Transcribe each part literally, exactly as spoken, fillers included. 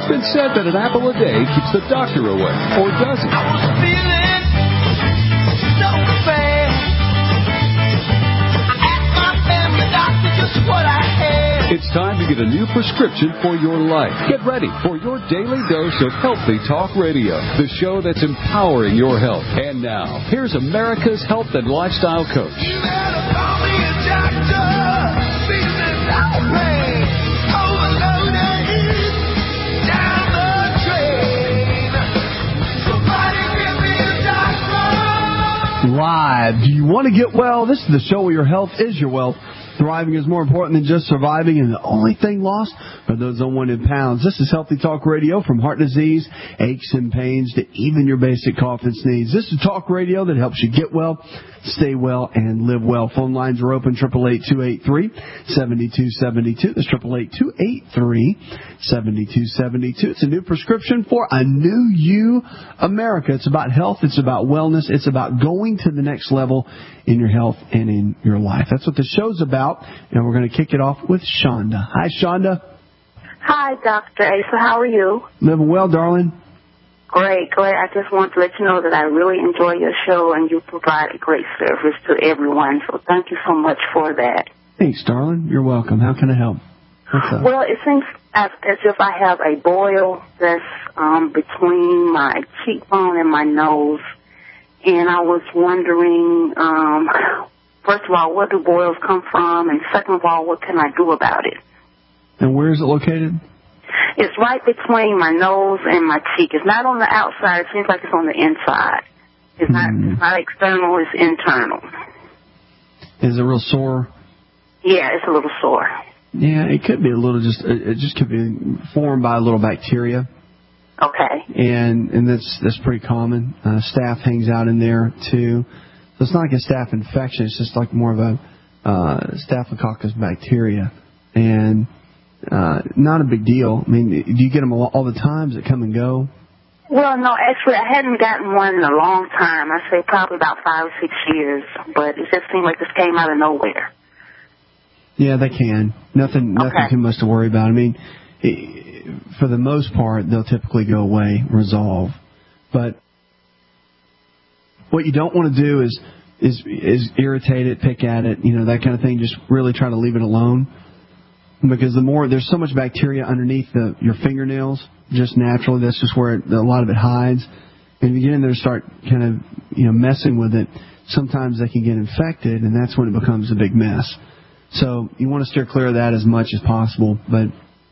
been said that an apple a day keeps the doctor away, or does it? I was feeling so bad. I asked my family doctor just what I had. It's time to get a new prescription for your life. Get ready for your daily dose of Healthy Talk Radio, the show that's empowering your health. And now, here's America's health and lifestyle coach. You better call me a doctor. Feeling so pain. Overloaded. Down the drain. Somebody give me a doctor. Live. Do you want to get well? This is the show where your health is your wealth. Thriving is more important than just surviving, and the only thing lost are those unwanted pounds. This is Healthy Talk Radio, from heart disease, aches and pains, to even your basic cough and sneeze. This is talk radio that helps you get well, stay well, and live well. Phone lines are open, eight eight eight, two eight three, seven two seven two. That's eight eight eight, two eight three, seven two seven two. It's a new prescription for a new you, America. It's about health. It's about wellness. It's about going to the next level in your health and in your life. That's what the show's about, and we're going to kick it off with Shonda. Hi, Shonda. Hi, Doctor Asa. How are you? Living well, darling. Great, great. I just want to let you know that I really enjoy your show, and you provide a great service to everyone. So thank you so much for that. Thanks, darling. You're welcome. How can I help? What's up? Well, it seems as, as if I have a boil that's um, between my cheekbone and my nose. And I was wondering, um, first of all, where do boils come from? And second of all, what can I do about it? And where is it located? It's right between my nose and my cheek. It's not on the outside. It seems like it's on the inside. It's not, Mm. it's not external. It's internal. Is it real sore? Yeah, it's a little sore. Yeah, it could be a little just, it just could be formed by a little bacteria. Okay. And and that's that's pretty common. Uh, staph hangs out in there too. So it's not like a staph infection. It's just like more of a uh, staphylococcus bacteria, and uh, not a big deal. I mean, do you get them all, all the time? Does it come and go? Well, no, actually, I hadn't gotten one in a long time. I say probably about five or six years, but it just seemed like this came out of nowhere. Yeah, they can. Nothing, nothing Okay. too much to worry about. I mean, it, for the most part, they'll typically go away, resolve. But what you don't want to do is is is irritate it, pick at it, you know, that kind of thing. Just really try to leave it alone, because the more there's so much bacteria underneath the your fingernails, just naturally, that's just where it, a lot of it hides. And if you get in there and start kind of you know messing with it, sometimes they can get infected, and that's when it becomes a big mess. So you want to steer clear of that as much as possible. But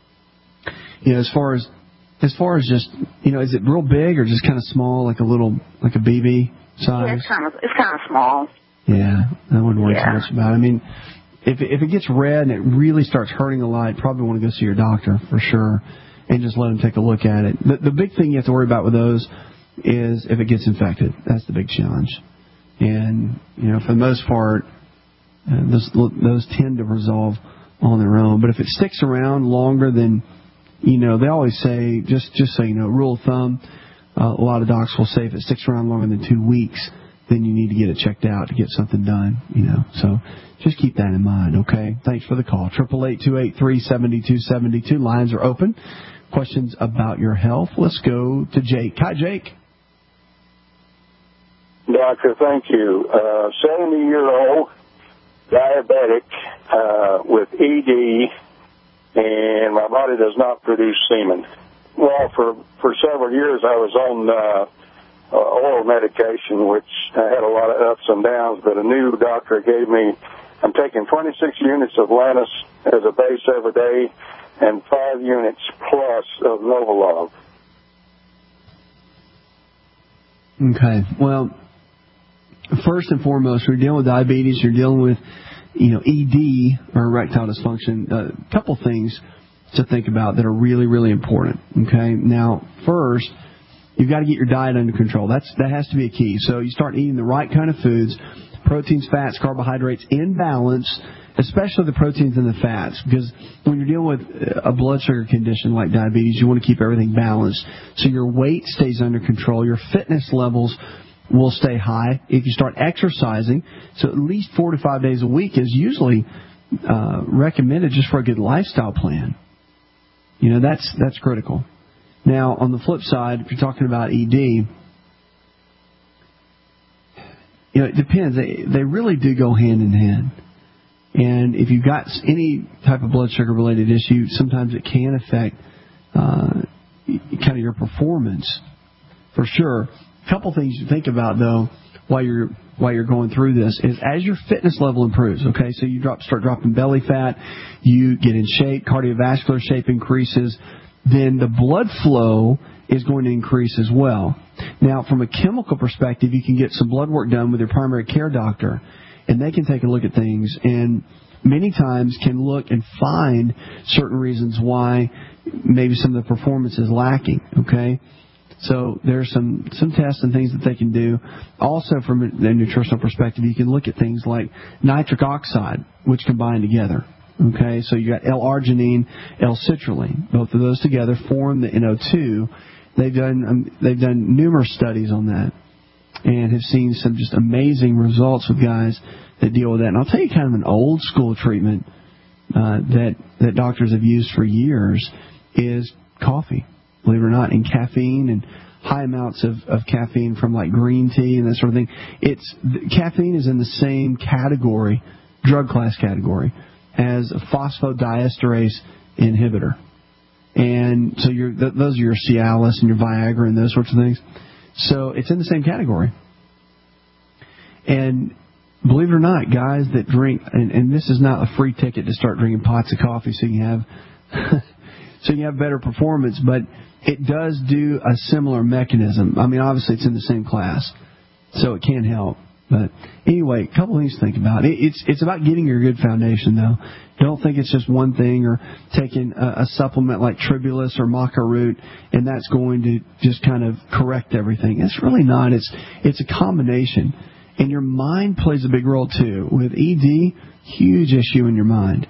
you know, as far as as far as just you know, is it real big or just kind of small, like a little like a B B size? Yeah, it's kind of it's kind of small. Yeah, I wouldn't worry Yeah. too much about it. I mean, if it, if it gets red and it really starts hurting a lot, you probably want to go see your doctor for sure, and just let him take a look at it. The, the big thing you have to worry about with those is if it gets infected. That's the big challenge. And you know, for the most part, uh, those those tend to resolve on their own. But if it sticks around longer than You know, they always say, just just so you know, rule of thumb, uh, a lot of docs will say if it sticks around longer than two weeks, then you need to get it checked out to get something done, you know. So just keep that in mind, okay? Thanks for the call. eight eight eight, two eight three, seven two seven two. Lines are open. Questions about your health? Let's go to Jake. Hi, Jake. Doctor, thank you. Uh, seventy-year-old diabetic uh, with E D, and my body does not produce semen. Well, for, for several years I was on uh, uh, oral medication, which I had a lot of ups and downs, but a new doctor gave me, I'm taking twenty-six units of Lantus as a base every day and five units plus of Novolog. Okay. Well, first and foremost, we're dealing with diabetes. You're dealing with, you know, E D or erectile dysfunction. A couple things to think about that are really, really important. Okay. Now, first, you've got to get your diet under control. That's that has to be a key. So you start eating the right kind of foods, proteins, fats, carbohydrates in balance, especially the proteins and the fats, because when you're dealing with a blood sugar condition like diabetes, you want to keep everything balanced so your weight stays under control, your fitness levels will stay high. If you start exercising, so at least four to five days a week is usually uh, recommended just for a good lifestyle plan. You know, that's that's critical. Now, on the flip side, if you're talking about E D, you know, it depends. They, they really do go hand in hand. And if you've got any type of blood sugar related issue, sometimes it can affect uh, kind of your performance, for sure. A couple things to think about, though, while you're while you're going through this is as your fitness level improves. Okay, so you drop start dropping belly fat, you get in shape, cardiovascular shape increases, then the blood flow is going to increase as well. Now, from a chemical perspective, you can get some blood work done with your primary care doctor, and they can take a look at things and many times can look and find certain reasons why maybe some of the performance is lacking, okay? So there's some, some tests and things that they can do. Also, from a nutritional perspective, you can look at things like nitric oxide, which combine together. Okay, so you got L-arginine, L-citrulline. Both of those together form the N O two. They've done um, they've done numerous studies on that and have seen some just amazing results with guys that deal with that. And I'll tell you kind of an old school treatment uh, that that doctors have used for years is coffee. Believe it or not, and caffeine and high amounts of, of caffeine from like green tea and that sort of thing. It's caffeine is in the same category, drug class category, as a phosphodiesterase inhibitor. And so you're, th- those are your Cialis and your Viagra and those sorts of things. So it's in the same category. And believe it or not, guys that drink, and, and this is not a free ticket to start drinking pots of coffee so you can have so you have better performance, but it does do a similar mechanism. I mean, obviously it's in the same class, so it can help. But anyway, a couple things to think about. It, it's it's about getting your good foundation, though. Don't think it's just one thing or taking a, a supplement like Tribulus or maca root, and that's going to just kind of correct everything. It's really not. It's it's a combination. And your mind plays a big role, too. With E D, huge issue in your mind.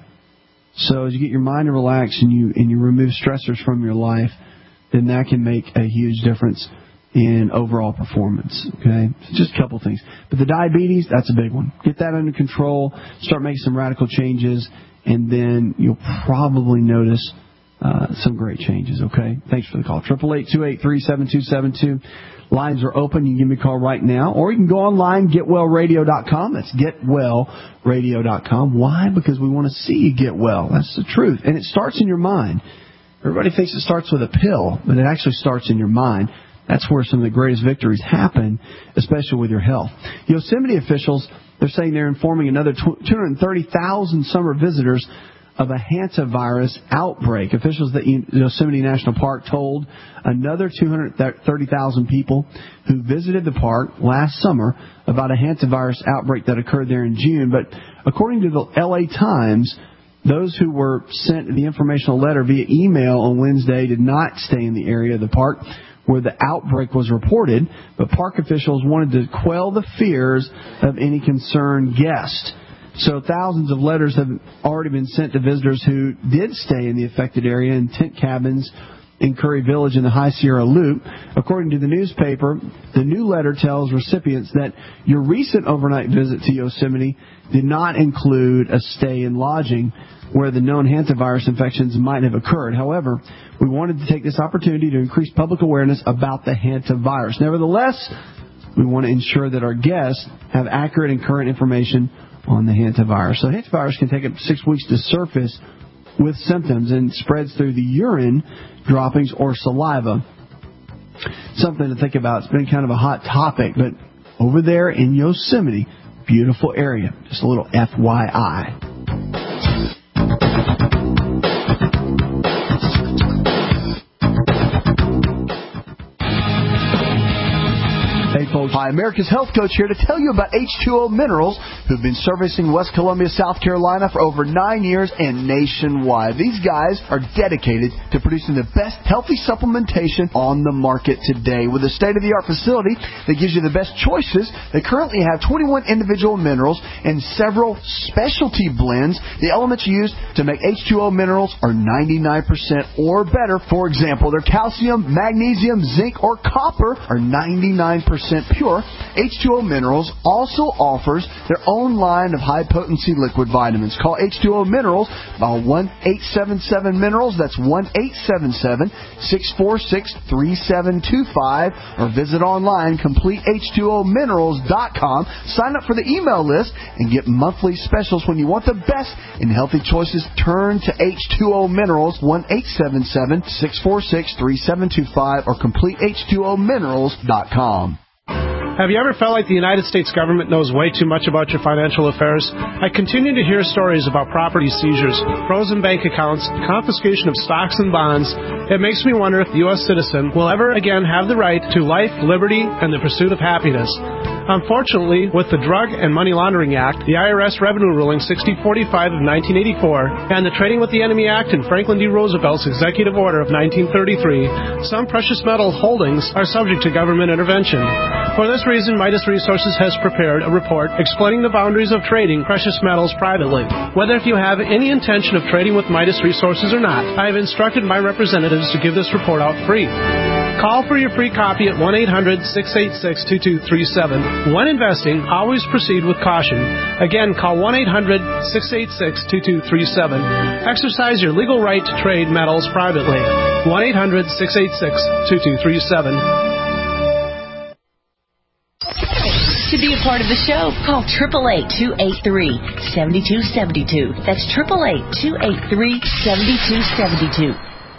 So as you get your mind to relax and you and you remove stressors from your life, then that can make a huge difference in overall performance. Okay, so just a couple things. But the diabetes, that's a big one. Get that under control. Start making some radical changes, and then you'll probably notice uh, some great changes. Okay, thanks for the call. Triple eight two eight three seven two seven two. Lines are open. You can give me a call right now, or you can go online, get well radio dot com. That's get well radio dot com. Why? Because we want to see you get well. That's the truth, and it starts in your mind. Everybody thinks it starts with a pill, but it actually starts in your mind. That's where some of the greatest victories happen, especially with your health. Yosemite officials, they're saying they're informing another two hundred thirty thousand summer visitors of a hantavirus outbreak. Officials at Yosemite National Park told another two hundred thirty thousand people who visited the park last summer about a hantavirus outbreak that occurred there in June. But according to the L A Times, those who were sent the informational letter via email on Wednesday did not stay in the area of the park where the outbreak was reported, but park officials wanted to quell the fears of any concerned guest. So thousands of letters have already been sent to visitors who did stay in the affected area in tent cabins in Curry Village in the High Sierra Loop. According to the newspaper, the new letter tells recipients that your recent overnight visit to Yosemite did not include a stay in lodging where the known hantavirus infections might have occurred. However, we wanted to take this opportunity to increase public awareness about the hantavirus. Nevertheless, we want to ensure that our guests have accurate and current information on the hantavirus. So hantavirus can take up to six weeks to surface with symptoms and spreads through the urine, droppings, or saliva. Something to think about. It's been kind of a hot topic, but over there in Yosemite, beautiful area. Just a little F Y I. Hey folks, hi, America's Health Coach here to tell you about H two O Minerals, who've been servicing West Columbia, South Carolina for over nine years and nationwide. These guys are dedicated to producing the best healthy supplementation on the market today. With a state-of-the-art facility that gives you the best choices, they currently have twenty-one individual minerals and several specialty blends. The elements used to make H two O Minerals are ninety-nine percent or better. For example, their calcium, magnesium, zinc, or copper are ninety-nine percent pure, H two O Minerals also offers their own line of high-potency liquid vitamins. Call H two O Minerals by one eight seven seven Minerals. That's one eight seven seven, six four six, three seven two five. Or visit online, complete H two O minerals dot com. Sign up for the email list and get monthly specials. When you want the best in healthy choices, turn to H two O Minerals, one eight seven seven, six four six, three seven two five, or complete H two O minerals dot com. Have you ever felt like the United States government knows way too much about your financial affairs? I continue to hear stories about property seizures, frozen bank accounts, confiscation of stocks and bonds. It makes me wonder if the U S citizen will ever again have the right to life, liberty, and the pursuit of happiness. Unfortunately, with the Drug and Money Laundering Act, the I R S Revenue Ruling sixty forty-five of nineteen eighty-four, and the Trading with the Enemy Act and Franklin D. Roosevelt's Executive Order of nineteen thirty-three, some precious metal holdings are subject to government intervention. For this reason, Midas Resources has prepared a report explaining the boundaries of trading precious metals privately. Whether if you have any intention of trading with Midas Resources or not, I have instructed my representatives to give this report out free. Call for your free copy at one eight hundred, six eight six, two two three seven. When investing, always proceed with caution. Again, call one eight hundred, six eight six, two two three seven. Exercise your legal right to trade metals privately. one eight hundred, six eight six, two two three seven. To be a part of the show, call eight eight eight, two eight three, seven two seven two. That's eight eight eight, two eight three, seven two seven two.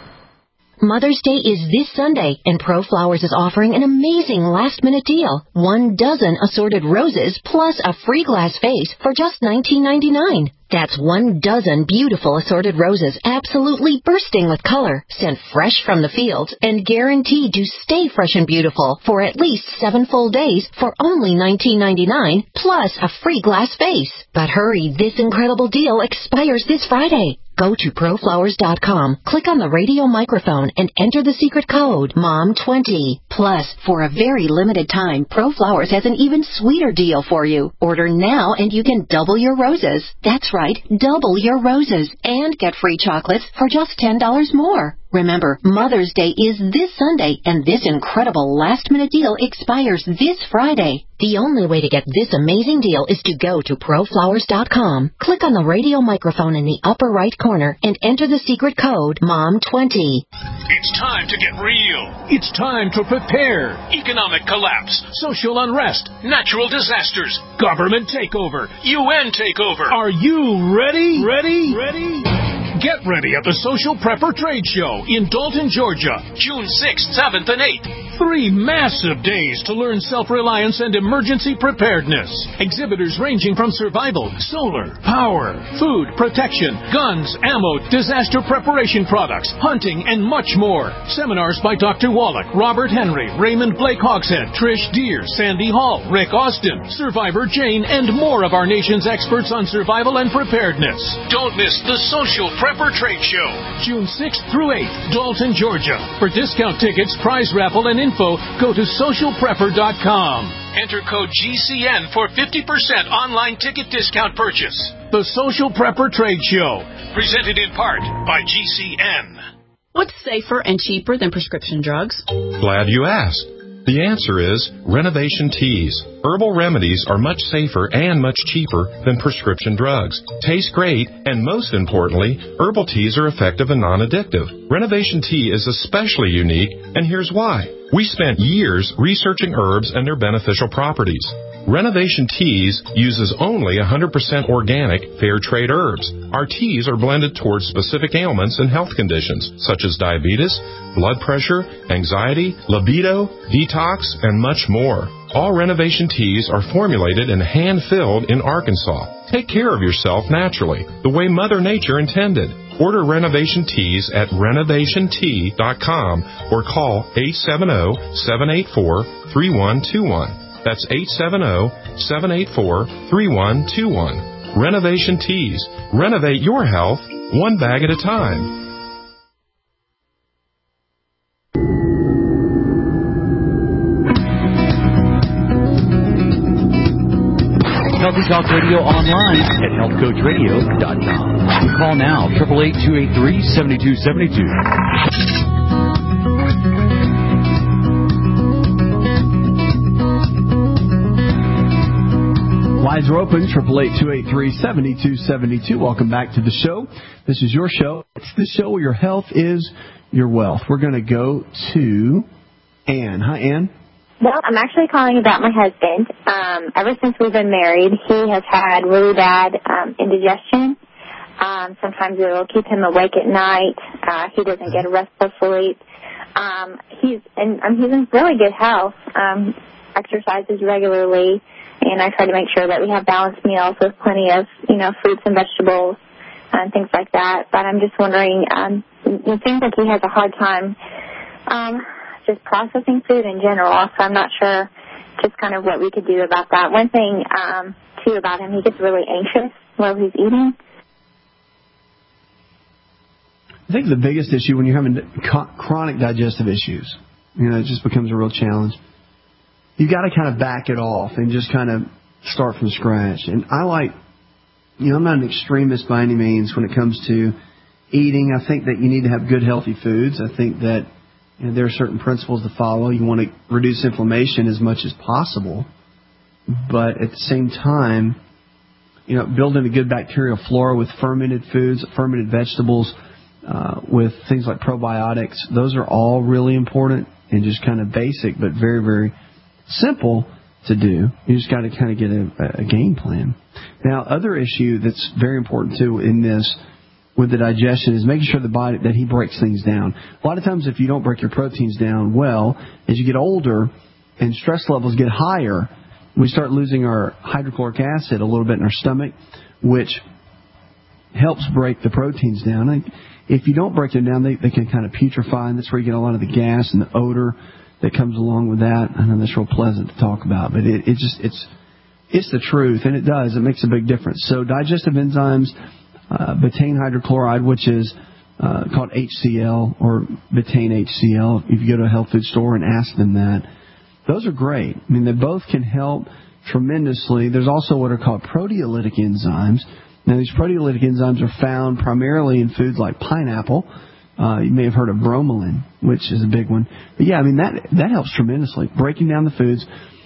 Mother's Day is this Sunday, and ProFlowers is offering an amazing last-minute deal. One dozen assorted roses plus a free glass vase for just nineteen ninety-nine. That's one dozen beautiful assorted roses, absolutely bursting with color, sent fresh from the fields, and guaranteed to stay fresh and beautiful for at least seven full days for only nineteen ninety-nine, plus a free glass vase. But hurry, this incredible deal expires this Friday. Go to ProFlowers dot com, click on the radio microphone, and enter the secret code, mom twenty. Plus, for a very limited time, ProFlowers has an even sweeter deal for you. Order now and you can double your roses. That's right, double your roses, and get free chocolates for just ten dollars more. Remember, Mother's Day is this Sunday, and this incredible last-minute deal expires this Friday. The only way to get this amazing deal is to go to ProFlowers dot com, click on the radio microphone in the upper right corner, and enter the secret code, mom twenty. It's time to get real. It's time to prepare. Economic collapse, social unrest, natural disasters, government takeover, U N takeover. Are you ready? Ready? Ready? Get ready at the Social Prepper Trade Show in Dalton, Georgia, June sixth, seventh, and eighth. Three massive days to learn self-reliance and emergency preparedness. Exhibitors ranging from survival, solar, power, food, protection, guns, ammo, disaster preparation products, hunting, and much more. Seminars by Doctor Wallach, Robert Henry, Raymond Blake Hogshead, Trish Deere, Sandy Hall, Rick Austin, Survivor Jane, and more of our nation's experts on survival and preparedness. Don't miss the Social Prepper Trade Show, June sixth through eighth, Dalton, Georgia. For discount tickets, prize raffle, and info, go to social prepper dot com. Enter code G C N for fifty percent online ticket discount purchase. The Social Prepper Trade Show, presented in part by G C N. What's safer and cheaper than prescription drugs? Glad you asked. The answer is Renovation Teas. Herbal remedies are much safer and much cheaper than prescription drugs. Taste great, and most importantly, herbal teas are effective and non-addictive. Renovation Tea is especially unique, and here's why. We spent years researching herbs and their beneficial properties. Renovation Teas uses only one hundred percent organic, fair trade herbs. Our teas are blended towards specific ailments and health conditions, such as diabetes, blood pressure, anxiety, libido, detox, and much more. All Renovation Teas are formulated and hand-filled in Arkansas. Take care of yourself naturally, the way Mother Nature intended. Order Renovation Teas at renovation tea dot com or call eight seven zero, seven eight four, three one two one. That's eight seven zero, seven eight four, three one two one. Renovation Teas. Renovate your health one bag at a time. Healthy Talk Radio online at health coach radio dot com. Call now, eight eight eight, two eight three, seven two seven two. lines are open, eight eight eight, two eight three, seven two seven two. Welcome back to the show. This is your show. It's the show where your health is your wealth. We're going to go to Ann. Hi, Ann. Well, I'm actually calling about my husband. Um, ever since we've been married, he has had really bad um, indigestion. Um, sometimes it will keep him awake at night. Uh, he doesn't get a restful sleep. Um, he's in, um, he's in really good health. Um, exercises regularly, and I try to make sure that we have balanced meals with plenty of, you know, fruits and vegetables and things like that. But I'm just wondering, um, it seems like he has a hard time um, just processing food in general, so I'm not sure just kind of what we could do about that. One thing, um, too, about him, he gets really anxious while he's eating. I think the biggest issue when you're having chronic digestive issues, you know, it just becomes a real challenge. You've got to kind of back it off and just kind of start from scratch. And I like, you know, I'm not an extremist by any means when it comes to eating. I think that you need to have good, healthy foods. I think that, you know, there are certain principles to follow. You want to reduce inflammation as much as possible. But at the same time, you know, building a good bacterial flora with fermented foods, fermented vegetables, uh, with things like probiotics, those are all really important and just kind of basic, but very, very simple to do. You just got to kind of get a, a game plan. Now, other issue that's very important too in this with the digestion is making sure the body that he breaks things down. A lot of times, if you don't break your proteins down well, as you get older and stress levels get higher, we start losing our hydrochloric acid a little bit in our stomach, which helps break the proteins down. And if you don't break them down, they, they can kind of putrefy, and that's where you get a lot of the gas and the odor that comes along with that. I know that's real pleasant to talk about, but it, it just it's it's the truth, and it does. It makes a big difference. So digestive enzymes, uh, betaine hydrochloride, which is uh, called H C L or betaine H C L. If you go to a health food store and ask them that, those are great. I mean, they both can help tremendously. There's also what are called proteolytic enzymes. Now, these proteolytic enzymes are found primarily in foods like pineapple. Uh, you may have heard of bromelain, which is a big one. But, yeah, I mean, that that helps tremendously, breaking down the foods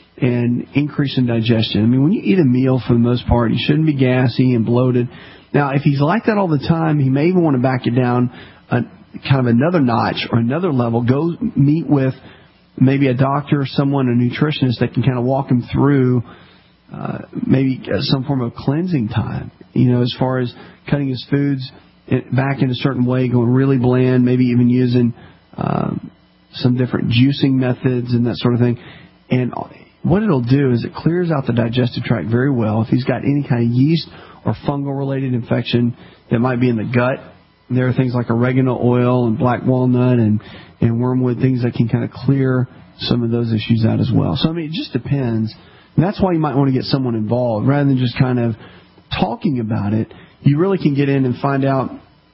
and increasing digestion. I mean, when you eat a meal, for the most part, you shouldn't be gassy and bloated. Now, if he's like that all the time, he may even want to back it down a, kind of another notch or another level. Go meet with maybe a doctor or someone, a nutritionist that can kind of walk him through uh, maybe some form of cleansing time, you know, as far as cutting his foods back in a certain way, going really bland, maybe even using uh, some different juicing methods and that sort of thing. And what it'll do is it clears out the digestive tract very well. If he's got any kind of yeast or fungal-related infection that might be in the gut, there are things like oregano oil and black walnut and, and wormwood, things that can kind of clear some of those issues out as well. So, I mean, it just depends. And that's why you might want to get someone involved. Rather than just kind of talking about it, you really can get in and find out,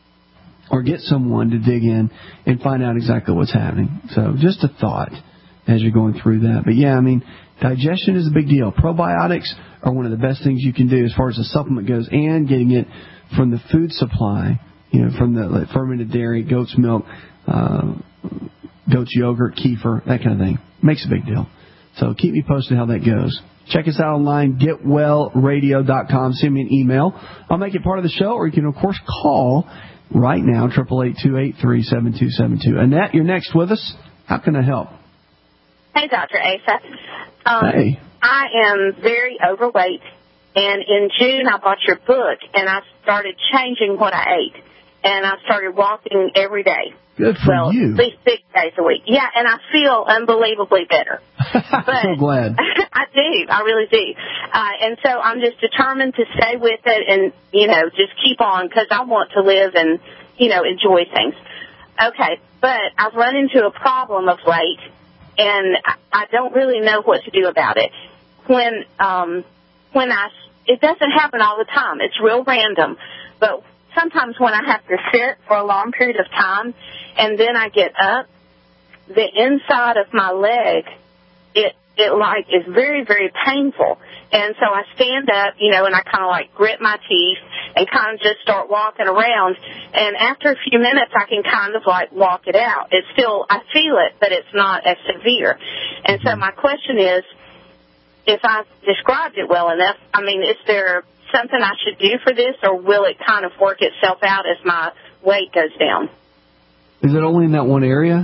or get someone to dig in and find out exactly what's happening. So just a thought as you're going through that. But, yeah, I mean, digestion is a big deal. Probiotics are one of the best things you can do as far as the supplement goes, and getting it from the food supply, you know, from the like, fermented dairy, goat's milk, uh, goat's yogurt, kefir, that kind of thing. Makes a big deal. So keep me posted how that goes. Check us out online, get well radio dot com. Send me an email. I'll make it part of the show, or you can, of course, call right now, eight eight eight, two eight three, seven two seven two. Annette, you're next with us. How can I help? Hey, Doctor Asa. Um, hey. I am very overweight, and in June I bought your book, and I started changing what I ate, and I started walking every day. Good for well, you. At least six days a week. Yeah, and I feel unbelievably better. I'm but so glad. I do. I really do. Uh, and so I'm just determined to stay with it and, you know, just keep on because I want to live and, you know, enjoy things. Okay, but I've run into a problem of late, and I don't really know what to do about it. When, um, when I, it doesn't happen all the time. It's real random. But sometimes when I have to sit for a long period of time and then I get up, the inside of my leg, it, it like is very, very painful. And so I stand up, you know, and I kind of like grit my teeth and kind of just start walking around. And after a few minutes, I can kind of like walk it out. It's still, I feel it, but it's not as severe. And so my question is, if I described it well enough, I mean, is there something I should do for this, or will it kind of work itself out as my weight goes down? Is it only in that one area?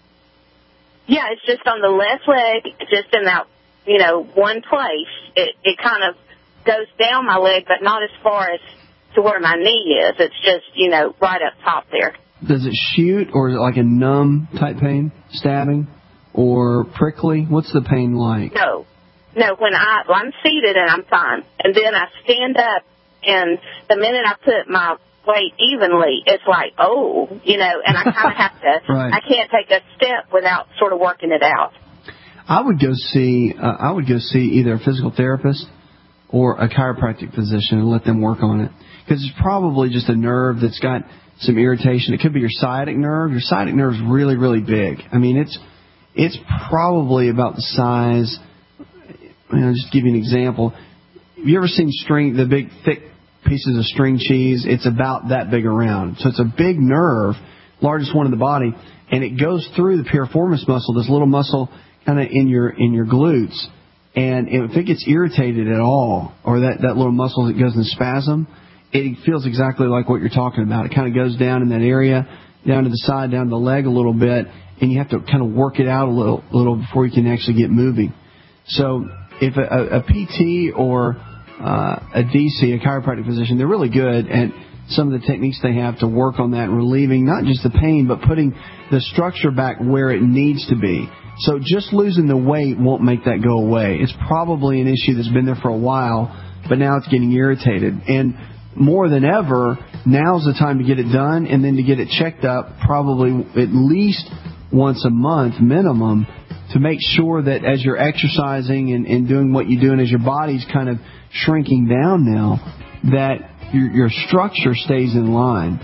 Yeah, it's just on the left leg, just in that, you know, one place. It it kind of goes down my leg, but not as far as to where my knee is. It's just, you know, right up top there. Does it shoot, or is it like a numb type pain, stabbing, or prickly? What's the pain like? No. No, when I, well, I'm seated and I'm fine. And then I stand up, and the minute I put my weight evenly, it's like, oh, you know, and I kind of have to, right. I can't take a step without sort of working it out. I would go see, uh, I would go see either a physical therapist or a chiropractic physician and let them work on it. Because it's probably just a nerve that's got some irritation. It could be your sciatic nerve. Your sciatic nerve is really, really big. I mean, it's it's probably about the size, you know, just to give you an example. Have you ever seen string, the big, thick pieces of string cheese? It's about that big around. So it's a big nerve, largest one in the body, and it goes through the piriformis muscle, this little muscle kind of in your in your glutes. And if it gets irritated at all, or that, that little muscle that goes in spasm, it feels exactly like what you're talking about. It kind of goes down in that area, down to the side, down to the leg a little bit, and you have to kind of work it out a little, little before you can actually get moving. So if a, a P T or uh, a D C, a chiropractic physician, they're really good at some of the techniques they have to work on that, relieving not just the pain, but putting the structure back where it needs to be. So just losing the weight won't make that go away. It's probably an issue that's been there for a while, but now it's getting irritated. And more than ever, now's the time to get it done, and then to get it checked up probably at least once a month minimum, to make sure that as you're exercising and, and doing what you do, and as your body's kind of shrinking down now, that your, your structure stays in line,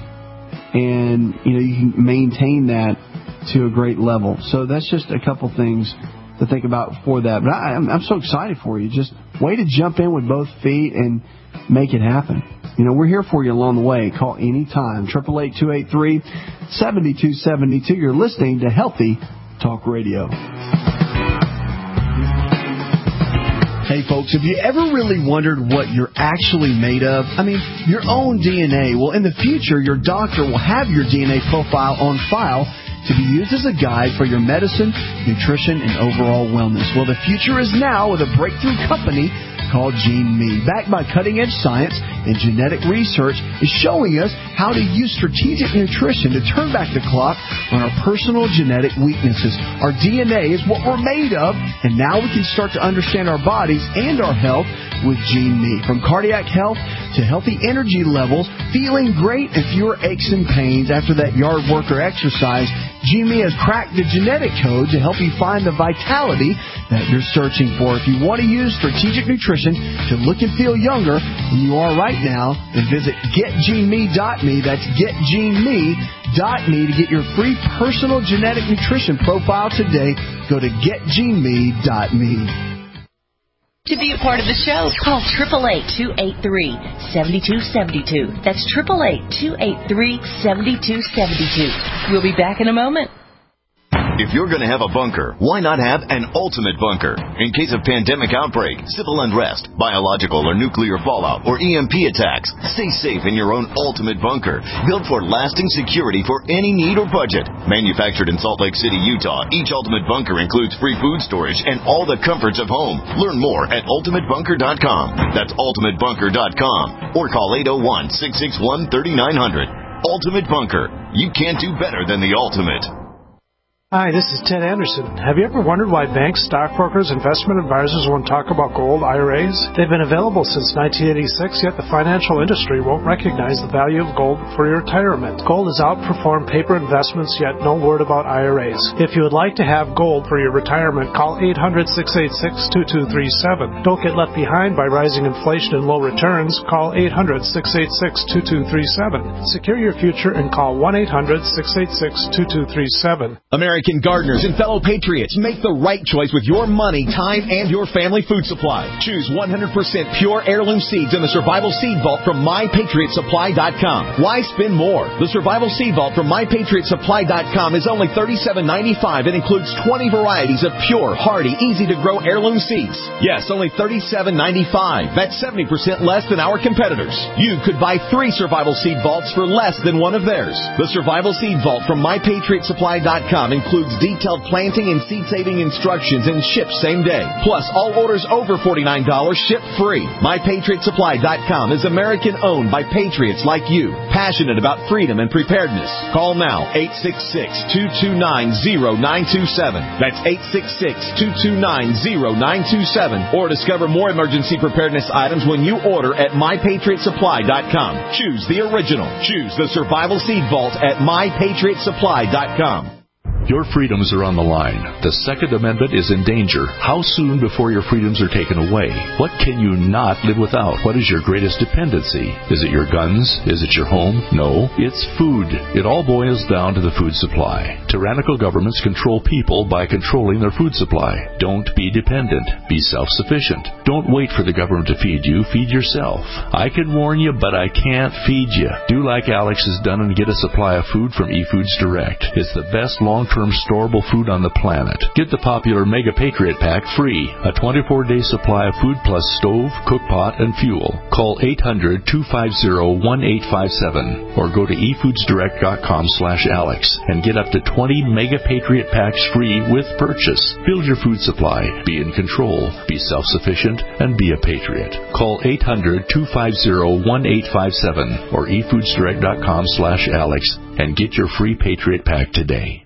and you know you can maintain that to a great level. So that's just a couple things to think about for that. But I, I'm, I'm so excited for you. Just way to jump in with both feet and make it happen. You know, we're here for you along the way. Call anytime. eight eight eight, two eight three, seven two seven two. You're listening to Healthy Talk Radio. Hey folks, have you ever really wondered what you're actually made of? I mean, your own D N A. Well, in the future, your doctor will have your D N A profile on file to be used as a guide for your medicine, nutrition, and overall wellness. Well, the future is now with a breakthrough company called GeneMe. Backed by cutting-edge science and genetic research, is showing us how to use strategic nutrition to turn back the clock on our personal genetic weaknesses. Our D N A is what we're made of, and now we can start to understand our bodies and our health with GeneMe. From cardiac health to healthy energy levels, feeling great and fewer aches and pains after that yard work or exercise, GeneMe has cracked the genetic code to help you find the vitality that you're searching for. If you want to use strategic nutrition to look and feel younger than you are right now, then visit get gene me dot me. That's get gene me dot me to get your free personal genetic nutrition profile today. Go to get gene me dot me. To be a part of the show, call eight eight eight, two eight three, seven two seven two. That's eight eight eight, two eight three, seven two seven two. We'll be back in a moment. If you're going to have a bunker, why not have an ultimate bunker? In case of pandemic outbreak, civil unrest, biological or nuclear fallout, or E M P attacks, stay safe in your own ultimate bunker. Built for lasting security for any need or budget. Manufactured in Salt Lake City, Utah, each ultimate bunker includes free food storage and all the comforts of home. Learn more at ultimate bunker dot com. That's ultimate bunker dot com. Or call eight oh one, six six one, three nine zero zero. Ultimate Bunker. You can't do better than the ultimate. Hi, this is Ted Anderson. Have you ever wondered why banks, stockbrokers, investment advisors won't talk about gold I R As? They've been available since nineteen eighty-six, yet the financial industry won't recognize the value of gold for your retirement. Gold has outperformed paper investments, yet no word about I R As. If you would like to have gold for your retirement, call eight hundred, six eight six, two two three seven. Don't get left behind by rising inflation and low returns. Call eight hundred, six eight six, two two three seven. Secure your future and call one eight hundred, six eight six, two two three seven. American American gardeners and fellow patriots, make the right choice with your money, time, and your family food supply. Choose one hundred percent pure heirloom seeds in the Survival Seed Vault from my patriot supply dot com. Why spend more? The Survival Seed Vault from my patriot supply dot com is only thirty-seven ninety-five and includes twenty varieties of pure, hardy, easy-to-grow heirloom seeds. Yes, only thirty-seven ninety-five. That's seventy percent less than our competitors. You could buy three Survival Seed Vaults for less than one of theirs. The Survival Seed Vault from my patriot supply dot com includes detailed planting and seed-saving instructions and ships same day. Plus, all orders over forty-nine dollars ship free. my patriot supply dot com is American-owned by patriots like you, passionate about freedom and preparedness. Call now, eight six six, two two nine, zero nine two seven. That's eight six six, two two nine, zero nine two seven. Or discover more emergency preparedness items when you order at my patriot supply dot com. Choose the original. Choose the Survival Seed Vault at my patriot supply dot com. Your freedoms are on the line. The Second Amendment is in danger. How soon before your freedoms are taken away? What can you not live without? What is your greatest dependency? Is it your guns? Is it your home? No, it's food. It all boils down to the food supply. Tyrannical governments control people by controlling their food supply. Don't be dependent. Be self-sufficient. Don't wait for the government to feed you. Feed yourself. I can warn you, but I can't feed you. Do like Alex has done and get a supply of food from eFoods Direct. It's the best long-term storable food on the planet. Get the popular Mega Patriot Pack free. A twenty-four day supply of food plus stove, cook pot, and fuel. Call eight hundred, two five zero, one eight five seven or go to e foods direct dot com slash Alex and get up to twenty Mega Patriot Packs free with purchase. Build your food supply. Be in control. Be self-sufficient and be a patriot. Call eight hundred, two five zero, one eight five seven or e foods direct dot com slash Alex and get your free Patriot Pack today.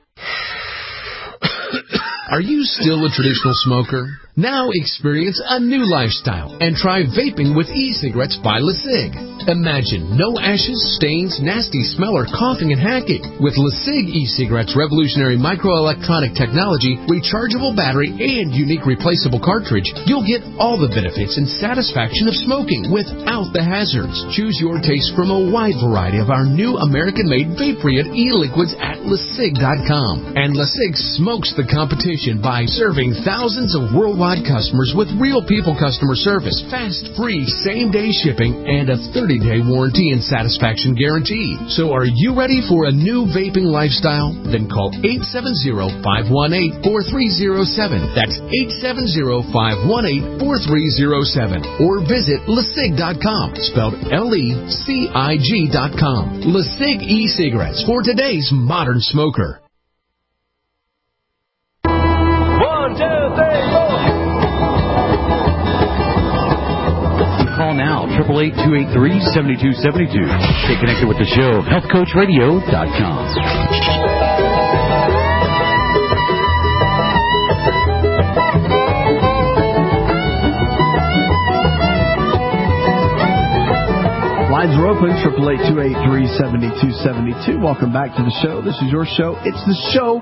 Are you still a traditional smoker? Now experience a new lifestyle and try vaping with e-cigarettes by LeSig. Imagine no ashes, stains, nasty smell, or coughing and hacking. With LeSig e-cigarettes' revolutionary microelectronic technology, rechargeable battery, and unique replaceable cartridge, you'll get all the benefits and satisfaction of smoking without the hazards. Choose your taste from a wide variety of our new American-made Vaporeon e-liquids at LeSig dot com. And LeSig smokes the competition by serving thousands of worldwide customers with real people customer service, fast, free, same-day shipping, and a thirty day warranty and satisfaction guarantee. So are you ready for a new vaping lifestyle? Then call eight seven zero, five one eight, four three zero seven. That's eight seven zero, five one eight, four three zero seven. Or visit LeSig dot com, spelled L E C I G dot com. LeSig e-cigarettes for today's modern smoker. One, two, three, four. Call now, eight eight eight, two eight three, seven two seven two. Stay connected with the show, health coach radio dot com. Lines are open, eight eight eight, two eight three, seven two seven two. Welcome back to the show. This is your show. It's the show.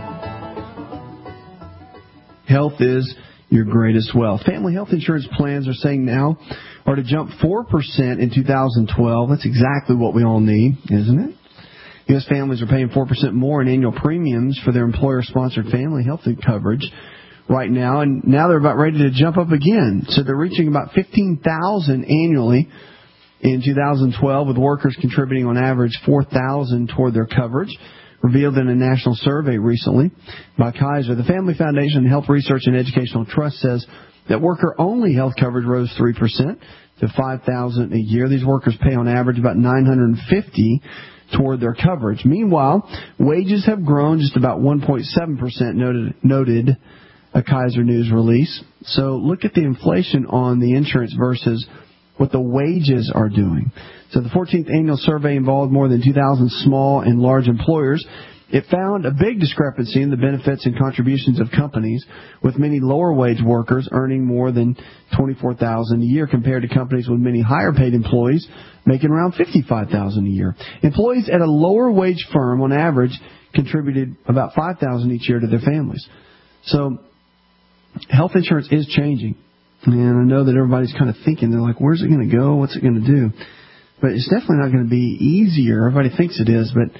Health is your greatest wealth. Family health insurance plans are saying now are to jump four percent in two thousand twelve. That's exactly what we all need, isn't it? U S families are paying four percent more in annual premiums for their employer-sponsored family health coverage right now, and now they're about ready to jump up again. So they're reaching about fifteen thousand dollars annually in two thousand twelve, with workers contributing on average four thousand dollars toward their coverage, revealed in a national survey recently by Kaiser. The Family Foundation Health Research and Educational Trust says that worker-only health coverage rose three percent to five thousand dollars a year. These workers pay on average about nine hundred fifty dollars toward their coverage. Meanwhile, wages have grown just about one point seven percent, noted, noted a Kaiser News release. So look at the inflation on the insurance versus what the wages are doing. So the fourteenth annual survey involved more than two thousand small and large employers. It found a big discrepancy in the benefits and contributions of companies, with many lower wage workers earning more than twenty-four thousand dollars a year compared to companies with many higher paid employees making around fifty-five thousand dollars a year. Employees at a lower wage firm on average contributed about five thousand dollars each year to their families. So health insurance is changing. And I know that everybody's kind of thinking, they're like, where's it going to go? What's it going to do? But it's definitely not going to be easier. Everybody thinks it is, but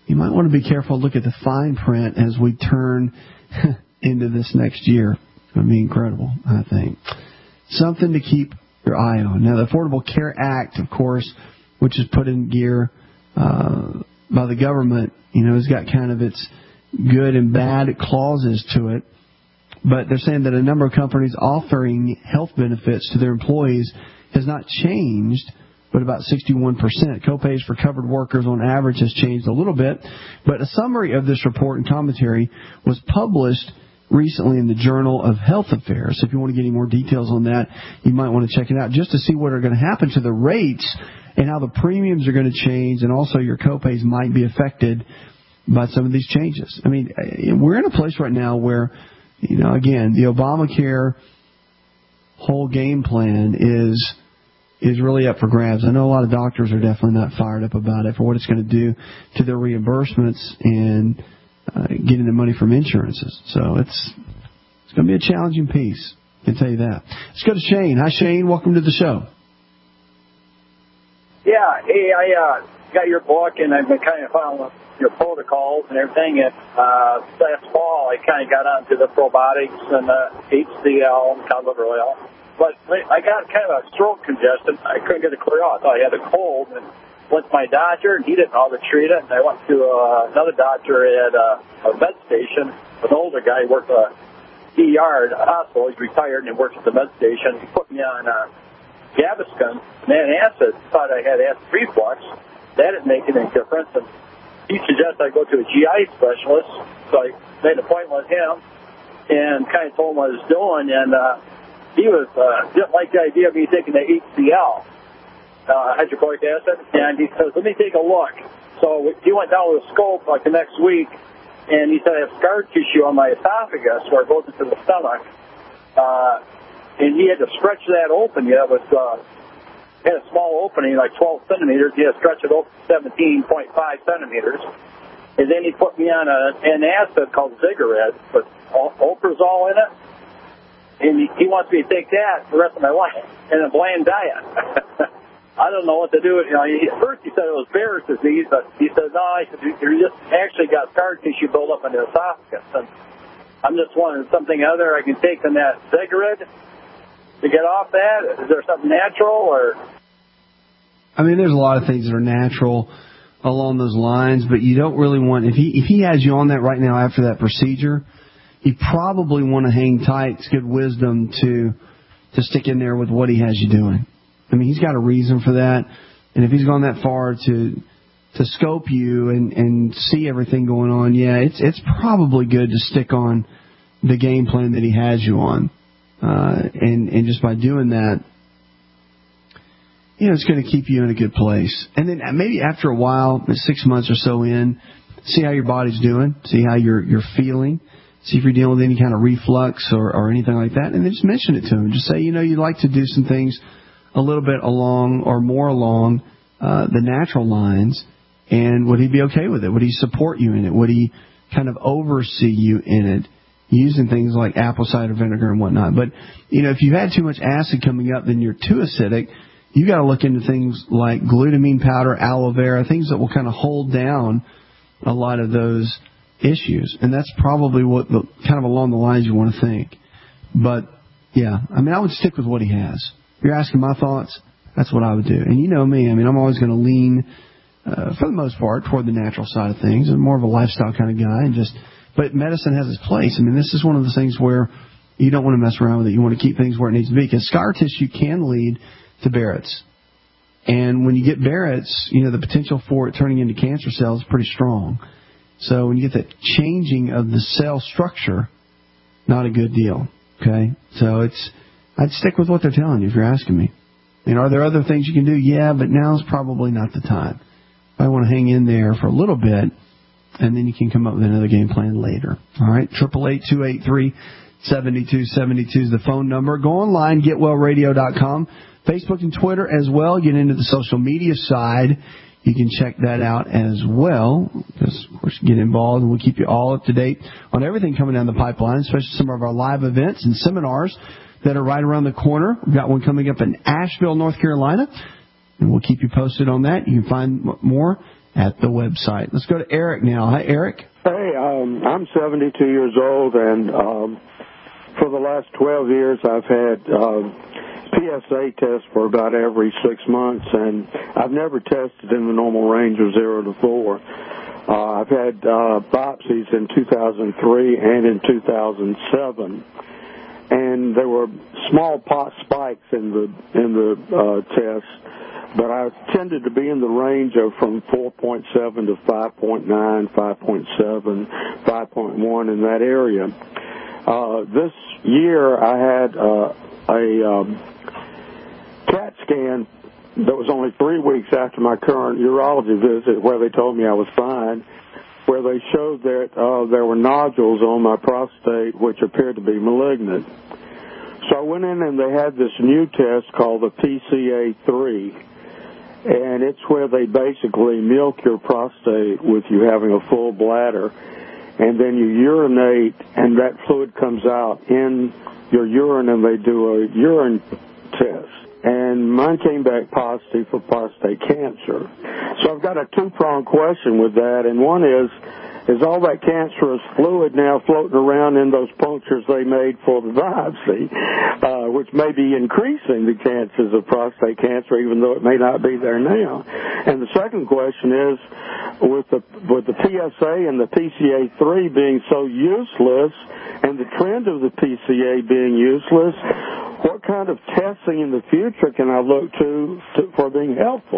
you might want to be careful and look at the fine print as we turn into this next year. It's going to be incredible, I think. Something to keep your eye on. Now, the Affordable Care Act, of course, which is put in gear uh, by the government, you know, has got kind of its good and bad clauses to it. But they're saying that a number of companies offering health benefits to their employees has not changed, but about sixty-one percent. Copays for covered workers on average has changed a little bit. But a summary of this report and commentary was published recently in the Journal of Health Affairs. So if you want to get any more details on that, you might want to check it out just to see what are going to happen to the rates and how the premiums are going to change, and also your copays might be affected by some of these changes. I mean, we're in a place right now where, you know, again, the Obamacare whole game plan is is really up for grabs. I know a lot of doctors are definitely not fired up about it for what it's going to do to their reimbursements and uh, getting the money from insurances. So it's it's going to be a challenging piece, I can tell you that. Let's go to Shane. Hi, Shane. Welcome to the show. Yeah, hey, I uh, got your book, and I've been kind of following your protocols and everything. And uh, last fall, I kind of got onto the probiotics and the H C L and cod liver oil. But I got kind of a throat congestion. I couldn't get it clear out. I thought I had a cold, and went to my doctor, and he didn't know how to treat it. And I went to uh, another doctor at uh, a med station, an older guy. He worked at a E R at a hospital. He's retired, and he works at the med station. He put me on uh, Gaviscon and antacid. Thought I had acid reflux. That didn't make any difference. And he suggested I go to a G I specialist. So I made an appointment with him and kind of told him what I was doing. And uh, he was uh, didn't like the idea of me taking the H C L, uh, hydrochloric acid. And he says, let me take a look. So he went down with a scope like the next week, and he said I have scar tissue on my esophagus where it goes into the stomach. Uh, and he had to stretch that open. Yeah, it was uh, had a small opening, like twelve centimeters. He had to stretch it open seventeen point five centimeters. And then he put me on a, an acid called Zigared with Oprazol in it. And he, he wants me to take that for the rest of my life in a bland diet. I don't know what to do. You know, he, at first he said it was Barrett's disease, but he said, no, I said, you just actually got scar tissue built up in the esophagus. And I'm just wondering, something other I can take than that Zigared to get off that? Is there something natural, or? I mean, there's a lot of things that are natural along those lines, but you don't really want, if he if he has you on that right now after that procedure, you probably want to hang tight. It's good wisdom to to stick in there with what he has you doing. I mean, he's got a reason for that, and if he's gone that far to to scope you and, and see everything going on, yeah, it's it's probably good to stick on the game plan that he has you on. Uh, and, and just by doing that, you know, it's going to keep you in a good place. And then maybe after a while, six months or so in, see how your body's doing, see how you're you're feeling, see if you're dealing with any kind of reflux or, or anything like that, and then just mention it to him. Just say, you know, you'd like to do some things a little bit along or more along uh, the natural lines, and would he be okay with it? Would he support you in it? Would he kind of oversee you in it? Using things like apple cider vinegar and whatnot. But, you know, if you've had too much acid coming up, then you're too acidic. You got to look into things like glutamine powder, aloe vera, things that will kind of hold down a lot of those issues. And that's probably what the, kind of along the lines you want to think. But, yeah, I mean, I would stick with what he has. If you're asking my thoughts, that's what I would do. And you know me. I mean, I'm always going to lean, uh, for the most part, toward the natural side of things. I'm more of a lifestyle kind of guy, and just... But medicine has its place. I mean, this is one of the things where you don't want to mess around with it. You want to keep things where it needs to be, because scar tissue can lead to Barrett's. And when you get Barrett's, you know, the potential for it turning into cancer cells is pretty strong. So when you get that changing of the cell structure, not a good deal. Okay? So it's, I'd stick with what they're telling you if you're asking me. And are there other things you can do? Yeah, but now's probably not the time. I want to hang in there for a little bit, and then you can come up with another game plan later. All right, eight eight eight, two eight three, seven two seven two is the phone number. Go online, get well radio dot com. Facebook and Twitter as well. Get into the social media side. You can check that out as well. Just, of course, get involved, and we'll keep you all up to date on everything coming down the pipeline, especially some of our live events and seminars that are right around the corner. We've got one coming up in Asheville, North Carolina, and we'll keep you posted on that. You can find more at the website. Let's go to Eric now. Hi, Eric. Hey, um, I'm seventy-two years old, and um, for the last twelve years I've had uh, P S A tests for about every six months, and I've never tested in the normal range of zero to four. Uh, I've had uh, biopsies in two thousand three and in two thousand seven, and there were small pot spikes in the in the uh, tests, but I tended to be in the range of from four point seven to five point nine, five point seven, five point one in that area. Uh, this year I had uh, a um, CAT scan that was only three weeks after my current urology visit, where they told me I was fine, where they showed that uh, there were nodules on my prostate which appeared to be malignant. So I went in and they had this new test called the P C A three, and it's where they basically milk your prostate with you having a full bladder, and then you urinate and that fluid comes out in your urine, and they do a urine test. And mine came back positive for prostate cancer. So I've got a two-pronged question with that, and one is, is all that cancerous fluid now floating around in those punctures they made for the biopsy, uh, which may be increasing the chances of prostate cancer, even though it may not be there now? And the second question is, with the with the P S A and the P C A three being so useless, and the trend of the P C A being useless, what kind of testing in the future can I look to, to for being helpful?